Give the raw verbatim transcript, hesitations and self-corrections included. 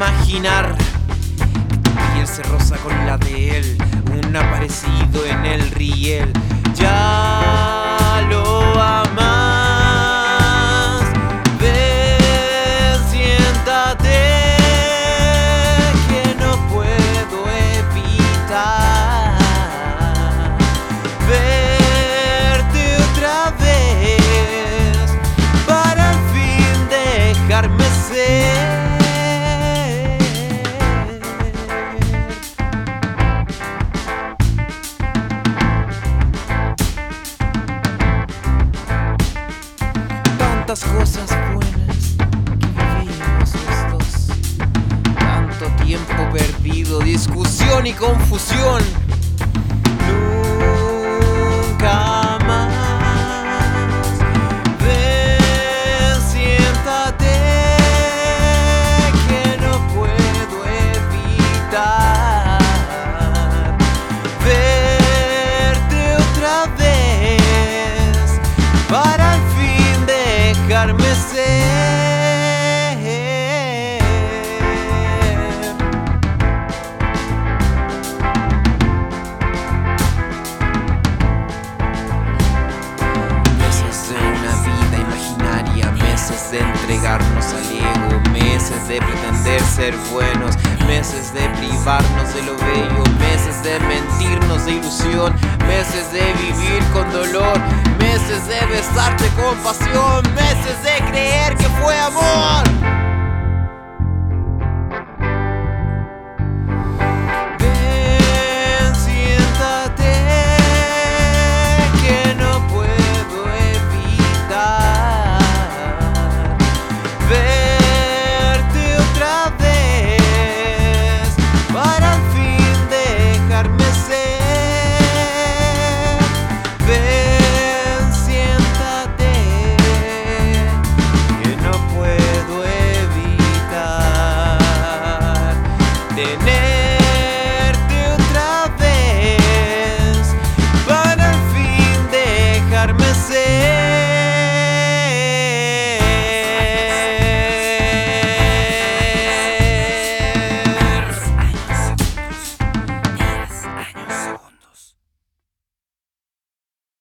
imaginar que tu piel se roza con la de él, un aparecido en el riel. Ya lo amas, ven, siéntate, que no puedo evitar verte otra vez para al fin dejarme ser. Tantas cosas buenas que vivimos los dos, tanto tiempo perdido, discusión y confusión. Nunca más. Ven, siéntate, que no puedo evitar verte otra vez para al fin dejarme ser. Meses de una vida imaginaria, meses de entregarnos al ego, meses de pretender ser buenos, meses de privarnos de lo bello, meses de mentirnos de ilusión, meses de vivir con dolor, meses de besarte con pasión, meses de creer